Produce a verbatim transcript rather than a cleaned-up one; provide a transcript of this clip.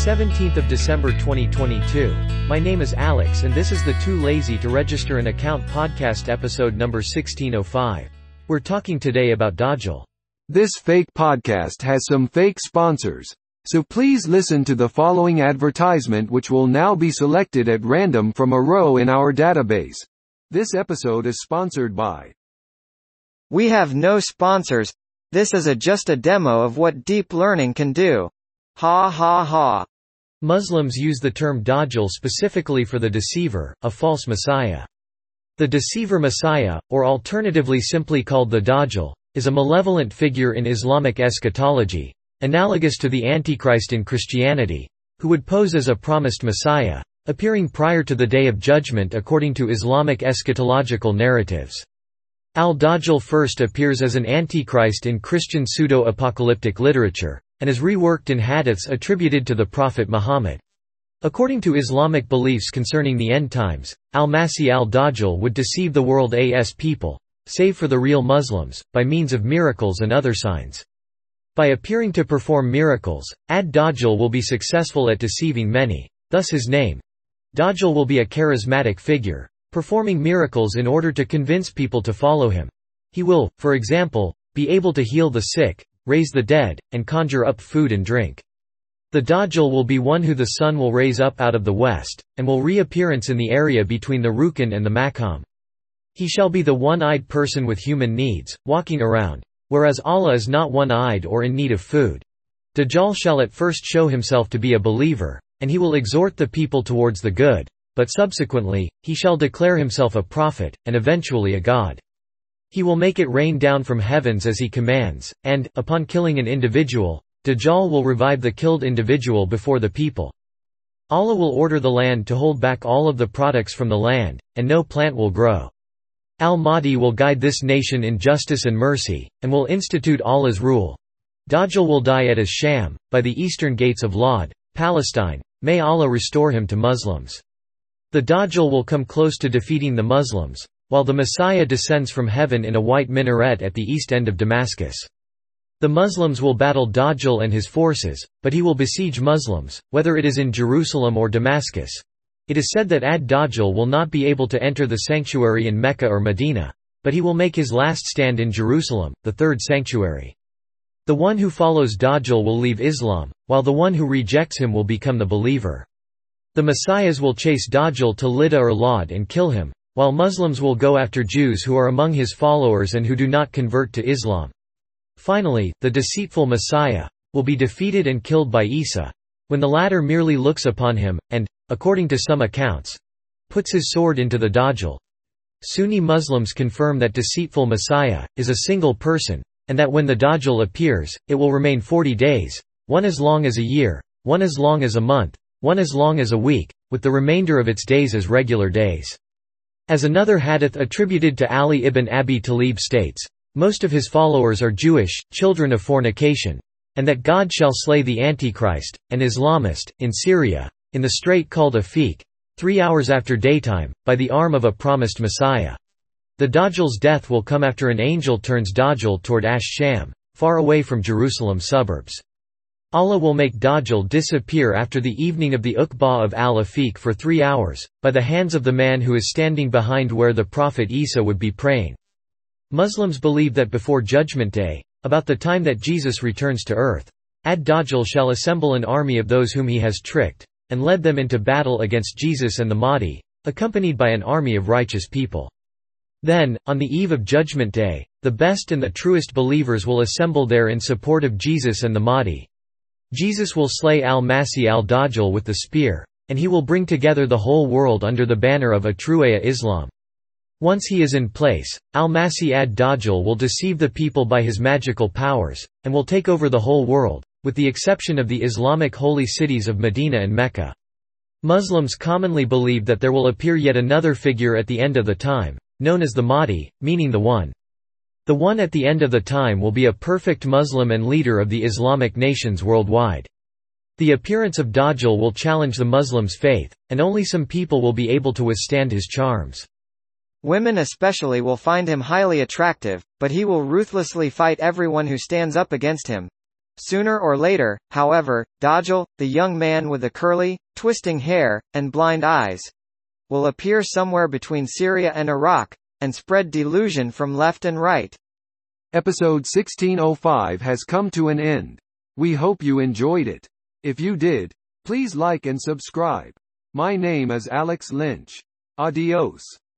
seventeenth of December twenty twenty-two. My name is Alex and this is the Too Lazy to Register an Account podcast episode number sixteen oh five. We're talking today about Dajjal. This fake podcast has some fake sponsors. So please listen to the following advertisement, which will now be selected at random from a row in our database. This episode is sponsored by. We have no sponsors. This is a just a demo of what deep learning can do. Ha ha ha. Muslims use the term Dajjal specifically for the deceiver, a false messiah. The deceiver messiah, or alternatively simply called the Dajjal, is a malevolent figure in Islamic eschatology, analogous to the Antichrist in Christianity, who would pose as a promised messiah, appearing prior to the Day of Judgment according to Islamic eschatological narratives. Al-Dajjal first appears as an antichrist in Christian pseudo-apocalyptic literature, and is reworked in hadiths attributed to the Prophet Muhammad. According to Islamic beliefs concerning the end times, al-Masih al-Dajjal would deceive the world as people, save for the real Muslims, by means of miracles and other signs. By appearing to perform miracles, ad-Dajjal will be successful at deceiving many, thus his name. Dajjal will be a charismatic figure, performing miracles in order to convince people to follow him. He will, for example, be able to heal the sick, raise the dead, and conjure up food and drink. The Dajjal will be one who the sun will raise up out of the west, and will reappearance in the area between the Rukn and the Maqam. He shall be the one-eyed person with human needs, walking around, whereas Allah is not one-eyed or in need of food. Dajjal shall at first show himself to be a believer, and he will exhort the people towards the good, but subsequently, he shall declare himself a prophet, and eventually a god. He will make it rain down from heavens as he commands, and, upon killing an individual, Dajjal will revive the killed individual before the people. Allah will order the land to hold back all of the products from the land, and no plant will grow. Al-Mahdi will guide this nation in justice and mercy, and will institute Allah's rule. Dajjal will die at Ash-Sham, by the eastern gates of Lod, Palestine. May Allah restore him to Muslims. The Dajjal will come close to defeating the Muslims, while the Messiah descends from heaven in a white minaret at the east end of Damascus. The Muslims will battle Dajjal and his forces, but he will besiege Muslims, whether it is in Jerusalem or Damascus. It is said that ad-Dajjal will not be able to enter the sanctuary in Mecca or Medina, but he will make his last stand in Jerusalem, the third sanctuary. The one who follows Dajjal will leave Islam, while the one who rejects him will become the believer. The Messiahs will chase Dajjal to Lydda or Lod and kill him, while Muslims will go after Jews who are among his followers and who do not convert to Islam. Finally, the deceitful Messiah will be defeated and killed by Isa, when the latter merely looks upon him, and, according to some accounts, puts his sword into the Dajjal. Sunni Muslims confirm that deceitful Messiah is a single person, and that when the Dajjal appears, it will remain forty days, one as long as a year, one as long as a month, one as long as a week, with the remainder of its days as regular days. As another hadith attributed to Ali ibn Abi Talib states, most of his followers are Jewish, children of fornication, and that God shall slay the Antichrist, an Islamist, in Syria, in the strait called Afiq, three hours after daytime, by the arm of a promised Messiah. The Dajjal's death will come after an angel turns Dajjal toward Ash-Sham, far away from Jerusalem suburbs. Allah will make Dajjal disappear after the evening of the Uqba of al-Afiq for three hours, by the hands of the man who is standing behind where the Prophet Isa would be praying. Muslims believe that before Judgment Day, about the time that Jesus returns to earth, ad-Dajjal shall assemble an army of those whom he has tricked, and led them into battle against Jesus and the Mahdi, accompanied by an army of righteous people. Then, on the eve of Judgment Day, the best and the truest believers will assemble there in support of Jesus and the Mahdi. Jesus will slay al-Masih al-Dajjal with the spear, and he will bring together the whole world under the banner of Atruaya Islam. Once he is in place, al-Masih ad-Dajjal will deceive the people by his magical powers, and will take over the whole world, with the exception of the Islamic holy cities of Medina and Mecca. Muslims commonly believe that there will appear yet another figure at the end of the time, known as the Mahdi, meaning the One. The One at the end of the time will be a perfect Muslim and leader of the Islamic nations worldwide. The appearance of Dajjal will challenge the Muslims' faith, and only some people will be able to withstand his charms. Women especially will find him highly attractive, but he will ruthlessly fight everyone who stands up against him. Sooner or later, however, Dajjal, the young man with the curly, twisting hair, and blind eyes, will appear somewhere between Syria and Iraq, and spread delusion from left and right. Episode sixteen oh five has come to an end. We hope you enjoyed it. If you did, please like and subscribe. My name is Alex Lynch. Adios.